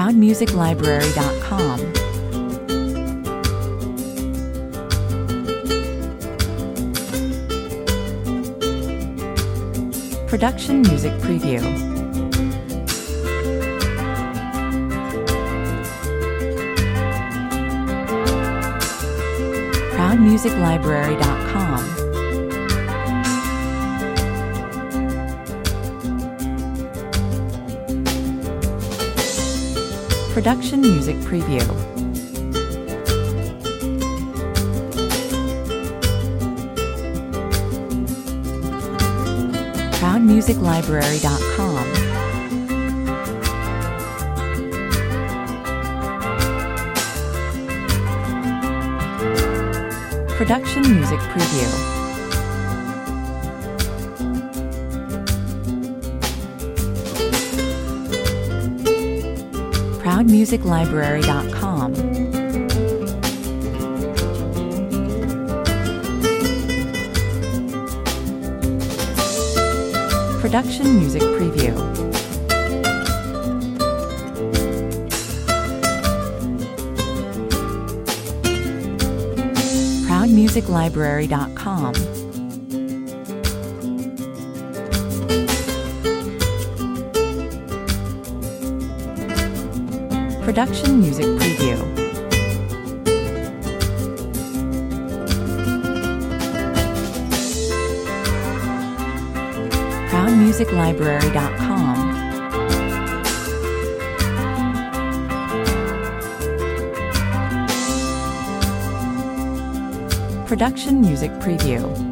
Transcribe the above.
ProudMusicLibrary.com. Production Music Preview. ProudMusicLibrary.com. Production Music Preview. ProudMusicLibrary.com. Production Music Preview. ProudMusicLibrary.com. Production Music Preview. ProudMusicLibrary.com. Production Music Preview. ProudMusicLibrary.com. Production Music Preview.